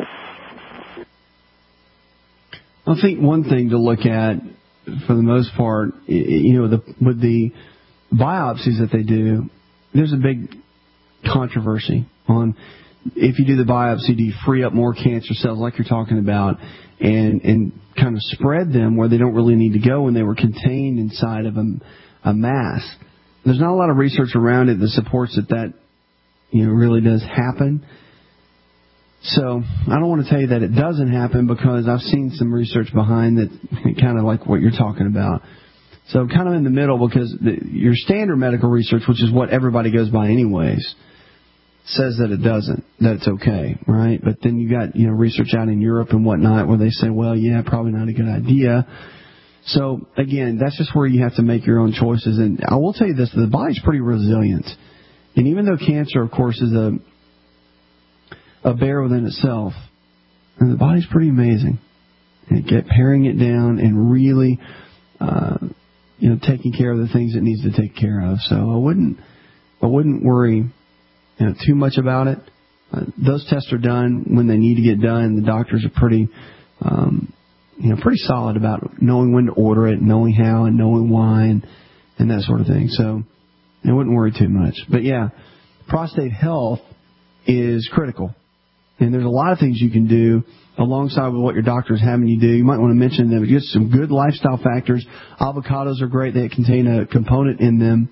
I think one thing to look at, for the most part, you know, the, with the biopsies that they do, there's a big controversy on if you do the biopsy, do you free up more cancer cells like you're talking about, and and kind of spread them where they don't really need to go when they were contained inside of a, a mass. There's not a lot of research around it that supports that that, you know, really does happen. So I don't want to tell you that it doesn't happen, because I've seen some research behind that, kind of like what you're talking about. So kind of in the middle, because the, your standard medical research, which is what everybody goes by anyways, says that it doesn't, that it's okay, right? But then you got, you know, research out in Europe and whatnot where they say, well, yeah, probably not a good idea. So again, that's just where you have to make your own choices. And I will tell you this, the body's pretty resilient. And even though cancer, of course, is a a bear within itself, and the body's pretty amazing. And get paring it down and really, uh, you know, taking care of the things it needs to take care of. So I wouldn't, I wouldn't worry, you know, too much about it. Uh, those tests are done when they need to get done. The doctors are pretty, um, you know, pretty solid about knowing when to order it, knowing how, and knowing why, and, and that sort of thing. So I wouldn't worry too much. But yeah, prostate health is critical. And there's a lot of things you can do alongside with what your doctor is having you do. You might want to mention them. Just some good lifestyle factors. Avocados are great. They contain a component in them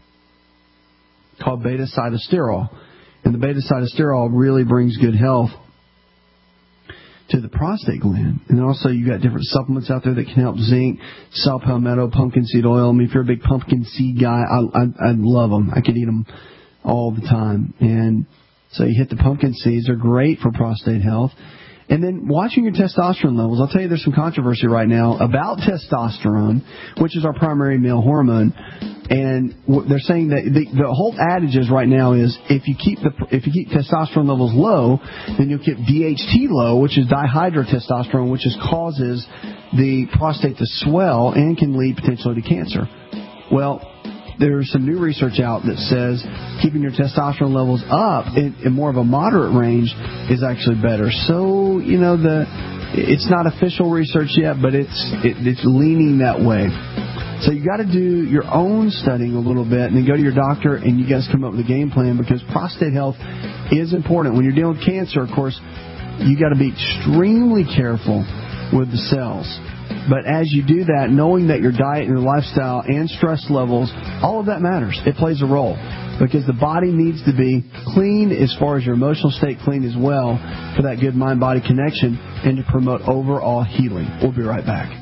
called beta-sitosterol. And the beta-sitosterol really brings good health to the prostate gland. And also you got different supplements out there that can help: zinc, saw palmetto, pumpkin seed oil. I mean, if you're a big pumpkin seed guy, I, I, I love them. I could eat them all the time. And so you hit the pumpkin seeds. They're great for prostate health. And then watching your testosterone levels. I'll tell you, there's some controversy right now about testosterone, which is our primary male hormone. And they're saying that the, the whole adage is right now is if you keep the if you keep testosterone levels low, then you'll keep D H T low, which is dihydrotestosterone, which is causes the prostate to swell and can lead potentially to cancer. Well, there's some new research out that says keeping your testosterone levels up in, in more of a moderate range is actually better. So, you know, the it's not official research yet, but it's it, it's leaning that way. So you got to do your own studying a little bit, and then go to your doctor, and you guys come up with a game plan, because prostate health is important. When you're dealing with cancer, of course, you got to be extremely careful with the cells. But as you do that, knowing that your diet and your lifestyle and stress levels, all of that matters. It plays a role, because the body needs to be clean as far as your emotional state clean as well, for that good mind-body connection and to promote overall healing. We'll be right back.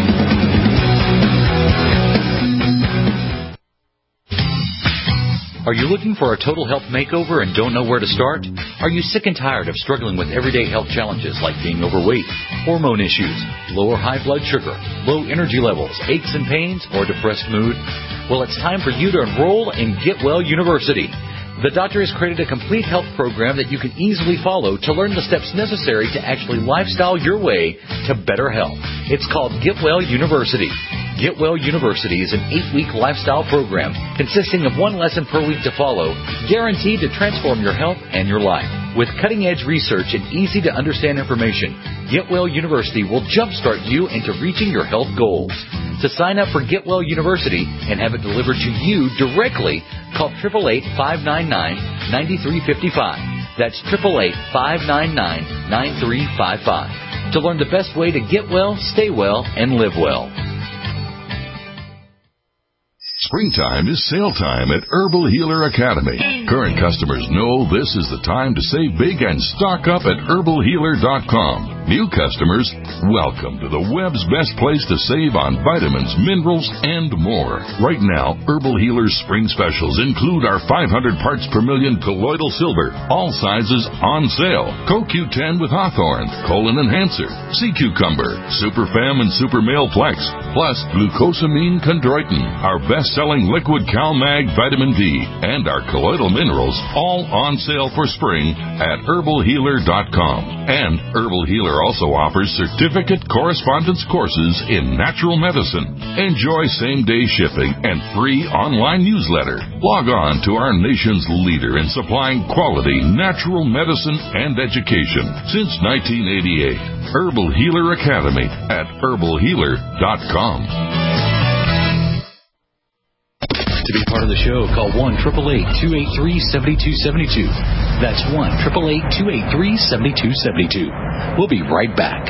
Are Are you looking for a total health makeover and don't know where to start? Are you sick and tired of struggling with everyday health challenges like being overweight, hormone issues, low or high blood sugar, low energy levels, aches and pains, or depressed mood? Well, it's time for you to enroll in Get Well University. The doctor has created a complete health program that you can easily follow to learn the steps necessary to actually lifestyle your way to better health. It's called Get Well University. Get Well University is an eight-week lifestyle program consisting of one lesson per week to follow, guaranteed to transform your health and your life. With cutting-edge research and easy-to-understand information, Get Well University will jumpstart you into reaching your health goals. To sign up for Get Well University and have it delivered to you directly, call eight eight eight, five nine nine, nine three five five. That's eight eight eight, five nine nine, nine three five five. To learn the best way to get well, stay well, and live well. Springtime is sale time at Herbal Healer Academy. Current customers know this is the time to save big and stock up at herbal healer dot com. New customers, welcome to the web's best place to save on vitamins, minerals, and more. Right now, Herbal Healer's spring specials include our five hundred parts per million colloidal silver, all sizes on sale. Co Q ten with Hawthorne, Colon Enhancer, Sea Cucumber, Super Fem and Super Male Plex, plus Glucosamine Chondroitin, our best-selling liquid CalMag Vitamin D, and our colloidal minerals, all on sale for spring at herbal healer dot com. And Herbal Healer also offers certificate correspondence courses in natural medicine. Enjoy same-day shipping and free online newsletter. Log on to our nation's leader in supplying quality natural medicine and education since nineteen eighty-eight. Herbal Healer Academy at herbal healer dot com. To be part of the show, call one eight eight eight, two eight three, seven two seven two. That's one eight eight eight, two eight three, seven two seven two. We'll be right back.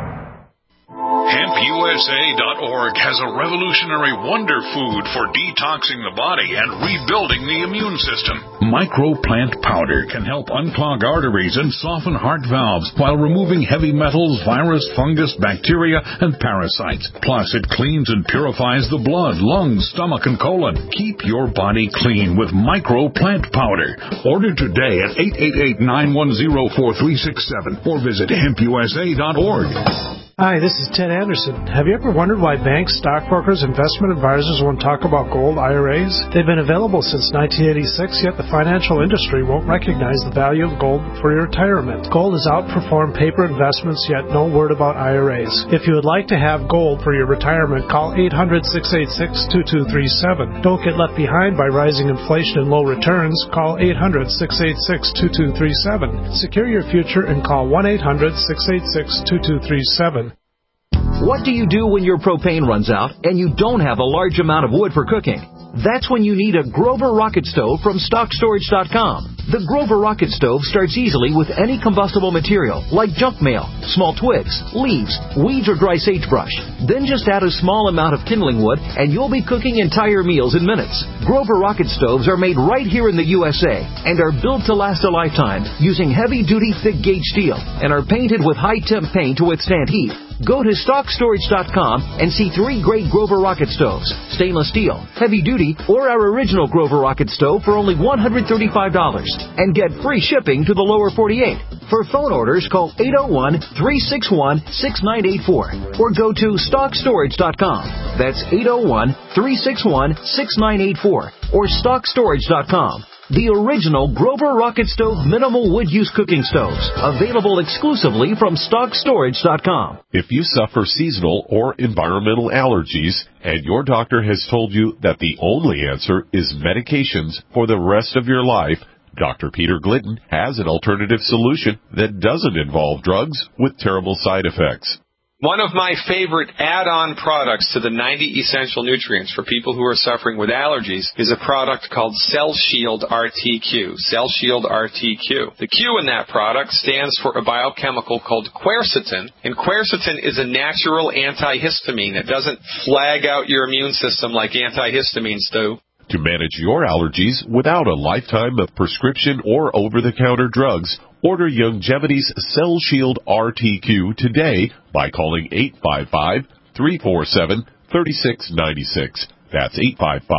Hemp U S A dot org has a revolutionary wonder food for detoxing the body and rebuilding the immune system. Microplant powder can help unclog arteries and soften heart valves while removing heavy metals, virus, fungus, bacteria, and parasites. Plus, it cleans and purifies the blood, lungs, stomach, and colon. Keep your body clean with Microplant powder. Order today at eight eight eight, nine one zero, four three six seven or visit hemp U S A dot org. Hi, this is Ted Anderson. Have you ever wondered why banks, stockbrokers, investment advisors won't talk about gold I R As? They've been available since nineteen eighty-six, yet the financial industry won't recognize the value of gold for your retirement. Gold has outperformed paper investments, yet no word about I R As. If you would like to have gold for your retirement, call eight hundred, six eight six, two two three seven. Don't get left behind by rising inflation and low returns. Call eight hundred, six eight six, two two three seven. Secure your future and call one eight hundred, six eight six, two two three seven. What do you do when your propane runs out and you don't have a large amount of wood for cooking? That's when you need a Grover Rocket Stove from stock storage dot com. The Grover Rocket Stove starts easily with any combustible material like junk mail, small twigs, leaves, weeds, or dry sagebrush. Then just add a small amount of kindling wood and you'll be cooking entire meals in minutes. Grover Rocket Stoves are made right here in the U S A and are built to last a lifetime using heavy-duty thick-gauge steel and are painted with high-temp paint to withstand heat. Go to stock storage dot com and see three great Grover Rocket Stoves, stainless steel, heavy-duty, or our original Grover Rocket Stove for only one hundred thirty-five dollars and get free shipping to the lower forty-eight. For phone orders, call eight oh one, three six one, six nine eight four or go to stock storage dot com. That's eight oh one, three six one, six nine eight four or stock storage dot com. The original Grover Rocket Stove minimal wood use cooking stoves, available exclusively from stock storage dot com. If you suffer seasonal or environmental allergies and your doctor has told you that the only answer is medications for the rest of your life, Doctor Peter Glidden has an alternative solution that doesn't involve drugs with terrible side effects. One of my favorite add-on products to the ninety essential nutrients for people who are suffering with allergies is a product called Cell Shield R T Q. Cell Shield R T Q. The Q in that product stands for a biochemical called quercetin, and quercetin is a natural antihistamine. It doesn't flag out your immune system like antihistamines do. To manage your allergies without a lifetime of prescription or over-the-counter drugs, order Youngevity's Cell Shield R T Q today by calling eight five five, three four seven, three six nine six. That's eight five five,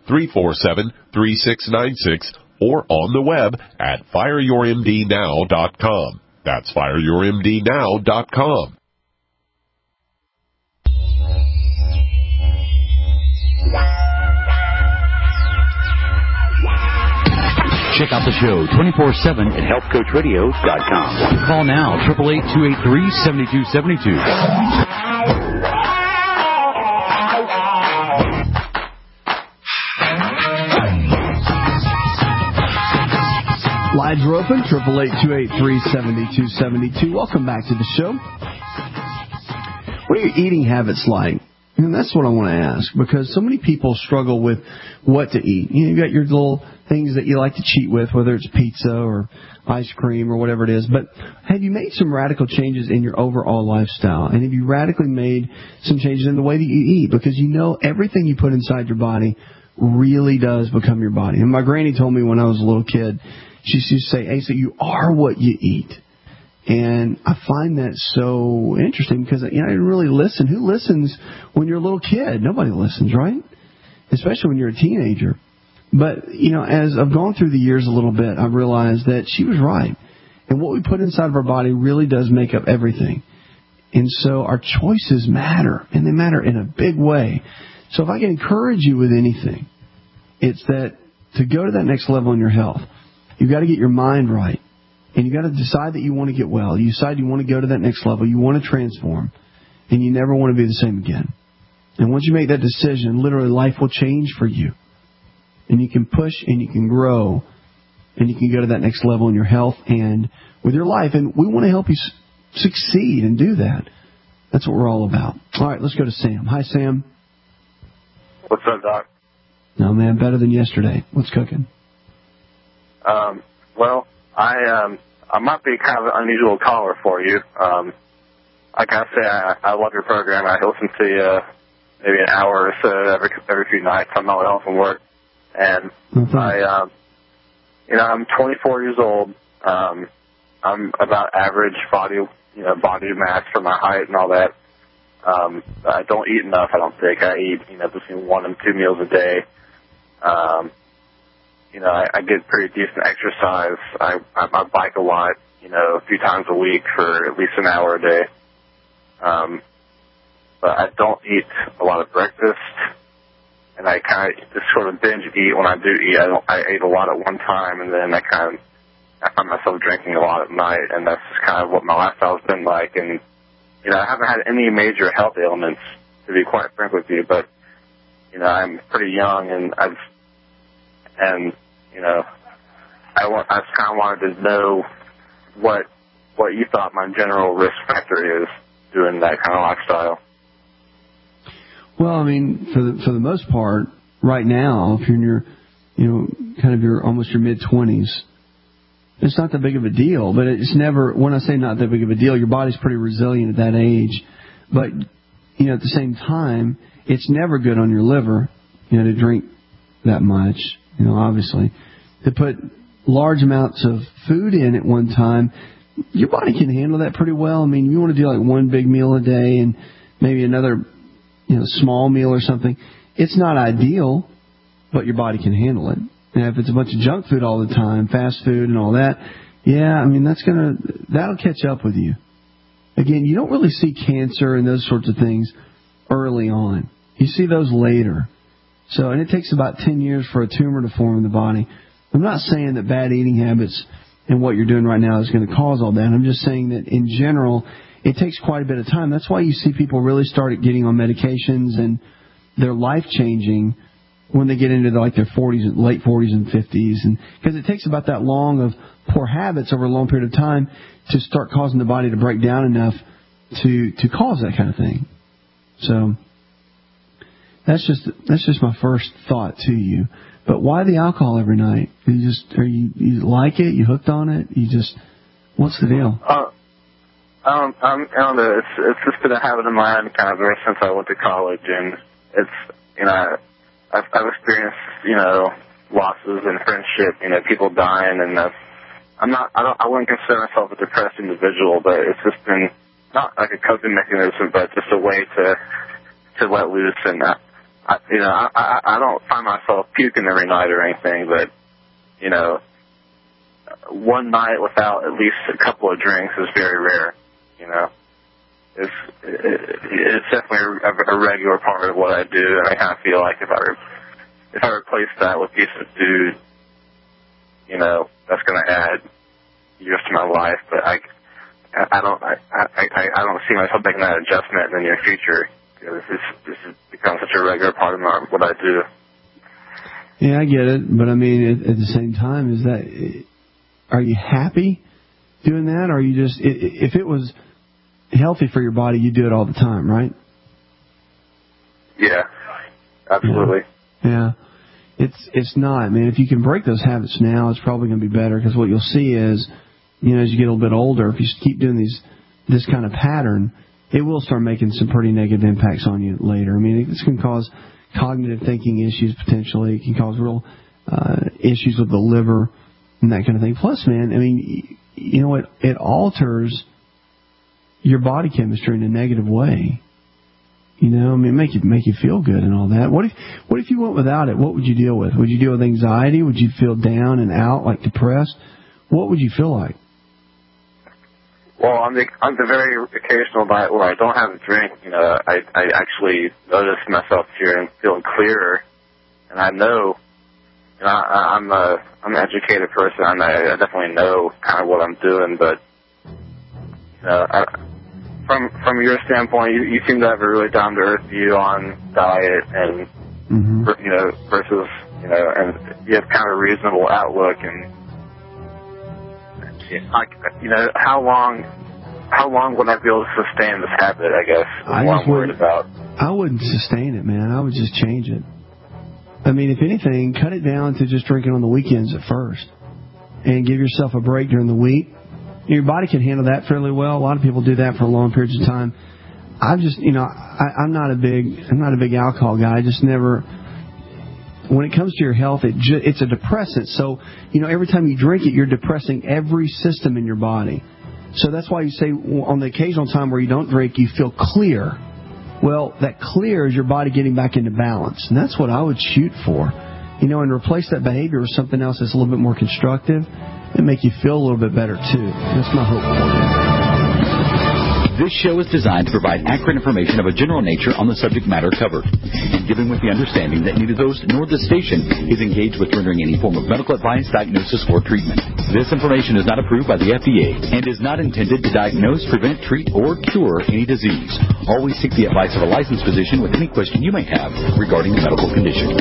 three four seven, three six nine six or on the web at fire your m d now dot com. That's fire your m d now dot com. Check out the show twenty-four seven at health coach radio dot com. Call now, eight eight eight, two eight three, seven two seven two. Lines are open, eight eight eight, two eight three, seven two seven two. Welcome back to the show. What are your eating habits like? And that's what I want to ask, because so many people struggle with what to eat. You know, you've got your little things that you like to cheat with, whether it's pizza or ice cream or whatever it is. But have you made some radical changes in your overall lifestyle? And have you radically made some changes in the way that you eat? Because you know everything you put inside your body really does become your body. And my granny told me when I was a little kid, she used to say, Asa, you are what you eat. And I find that so interesting because, you know, I didn't really listen. Who listens when you're a little kid? Nobody listens, right? Especially when you're a teenager. But, you know, as I've gone through the years a little bit, I've realized that she was right. And what we put inside of our body really does make up everything. And so our choices matter, and they matter in a big way. So if I can encourage you with anything, it's that to go to that next level in your health, you've got to get your mind right. And you got to decide that you want to get well. You decide you want to go to that next level. You want to transform. And you never want to be the same again. And once you make that decision, literally life will change for you. And you can push and you can grow. And you can go to that next level in your health and with your life. And we want to help you s- succeed and do that. That's what we're all about. All right, let's go to Sam. Hi, Sam. What's up, Doc? No, man, better than yesterday. What's cooking? Um, well, I um I might be kind of an unusual caller for you. Um, like I say, I, I love your program. I listen to you uh, maybe an hour or so every every few nights. I'm not home from work, and mm-hmm. I um you know I'm twenty-four years old. Um, I'm about average body you know body mass for my height and all that. Um, I don't eat enough. I don't think I eat you know between one and two meals a day. Um. You know, I, I get pretty decent exercise. I, I, I bike a lot, you know, a few times a week for at least an hour a day. Um, but I don't eat a lot of breakfast, and I kind of just sort of binge eat when I do eat. I don't. I ate a lot at one time, and then I kind of I find myself drinking a lot at night, and that's just kind of what my lifestyle's been like. And you know, I haven't had any major health ailments, to be quite frank with you. But you know, I'm pretty young, and I've and you know, I want. I just kind of wanted to know what what you thought my general risk factor is doing that kind of lifestyle. Well, I mean, for the for the most part, right now, if you're in your, you know, kind of your almost your mid twenties, it's not that big of a deal. But it's never. When I say not that big of a deal, your body's pretty resilient at that age. But you know, at the same time, it's never good on your liver, you know, to drink that much. You know, obviously, to put large amounts of food in at one time, your body can handle that pretty well. I mean, you want to do like one big meal a day and maybe another, you know, small meal or something. It's not ideal, but your body can handle it. And if it's a bunch of junk food all the time, fast food and all that, yeah, I mean, that's gonna that'll catch up with you. Again, you don't really see cancer and those sorts of things early on. You see those later. So, and it takes about ten years for a tumor to form in the body. I'm not saying that bad eating habits and what you're doing right now is going to cause all that. I'm just saying that in general, it takes quite a bit of time. That's why you see people really start getting on medications and they're life-changing when they get into the, like their forties, late forties and fifties. And because it takes about that long of poor habits over a long period of time to start causing the body to break down enough to, to cause that kind of thing. So That's just that's just my first thought to you. But why the alcohol every night? You just are you you like it? You hooked on it? You just what's the deal? Uh, um, I'm, I don't know. It's it's just been a habit of mine, kind of ever since I went to college, and it's you know I've, I've experienced you know losses in friendship, you know people dying, and uh, I'm not I don't I wouldn't consider myself a depressed individual, but it's just been not like a coping mechanism, but just a way to to let loose and. Uh, I, you know, I, I I don't find myself puking every night or anything, but you know, one night without at least a couple of drinks is very rare. You know, it's it, it's definitely a, a regular part of what I do, and I kind of feel like if I re- if I replace that with decent food, you know, that's going to add years to my life. But I I don't I I I don't see myself making that adjustment in the near future. This is, this has become such a regular part of my, what I do. Yeah, I get it, but I mean, at, at the same time, is that, are you happy doing that, or are you just, if it was healthy for your body, you do it all the time, right? Yeah, absolutely. Yeah. yeah. It's it's not. I mean, if you can break those habits now, it's probably going to be better, because what you'll see is, you know, as you get a little bit older, if you keep doing these this kind of pattern, it will start making some pretty negative impacts on you later. I mean, this can cause cognitive thinking issues potentially. It can cause real uh, issues with the liver and that kind of thing. Plus, man, I mean, you know, it, it alters your body chemistry in a negative way. You know, I mean, make you make you feel good and all that. What if what if you went without it? What would you deal with? Would you deal with anxiety? Would you feel down and out, like depressed? What would you feel like? Well, on the on the very occasional night where I don't have a drink, you know, I I actually notice myself feeling feeling clearer, and I know, you know, I, I'm a I'm an educated person, and I, I definitely know kind of what I'm doing. But you know, I, from from your standpoint, you, you seem to have a really down to earth view on diet, and mm-hmm. you know, versus you know, and you have kind of a reasonable outlook and. Like, you know, how long, how long would I be able to sustain this habit? I guess is I what just I'm worried about. I wouldn't sustain it, man. I would just change it. I mean, if anything, cut it down to just drinking on the weekends at first, and give yourself a break during the week. Your body can handle that fairly well. A lot of people do that for long periods of time. I just, you know, I, I'm not a big, I'm not a big alcohol guy. I just never. When it comes to your health, it ju- it's a depressant. So, you know, every time you drink it, you're depressing every system in your body. So that's why you say on the occasional time where you don't drink, you feel clear. Well, that clear is your body getting back into balance. And that's what I would shoot for. You know, and replace that behavior with something else that's a little bit more constructive and make you feel a little bit better, too. That's my hope for you. This show is designed to provide accurate information of a general nature on the subject matter covered, and given with the understanding that neither those nor the station is engaged with rendering any form of medical advice, diagnosis, or treatment. This information is not approved by the F D A and is not intended to diagnose, prevent, treat, or cure any disease. Always seek the advice of a licensed physician with any question you may have regarding a medical condition.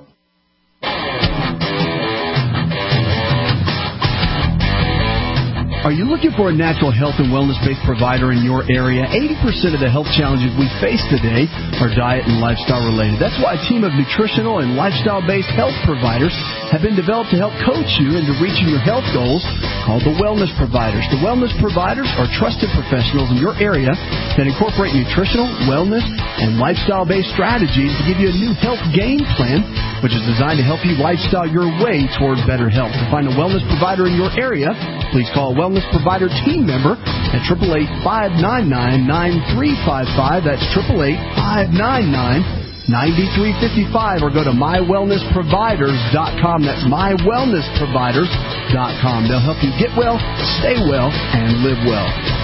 Are you looking for a natural health and wellness-based provider in your area? eighty percent of the health challenges we face today are diet and lifestyle related. That's why a team of nutritional and lifestyle-based health providers have been developed to help coach you into reaching your health goals, called the Wellness Providers. The Wellness Providers are trusted professionals in your area that incorporate nutritional, wellness, and lifestyle-based strategies to give you a new health game plan, which is designed to help you lifestyle your way toward better health. To find a wellness provider in your area, please call a Wellness Provider team member at eight eight eight, five nine nine, nine three five five. That's eight eight eight, five nine nine, nine three five five. Or go to my wellness providers dot com. That's my wellness providers dot com. They'll help you get well, stay well, and live well.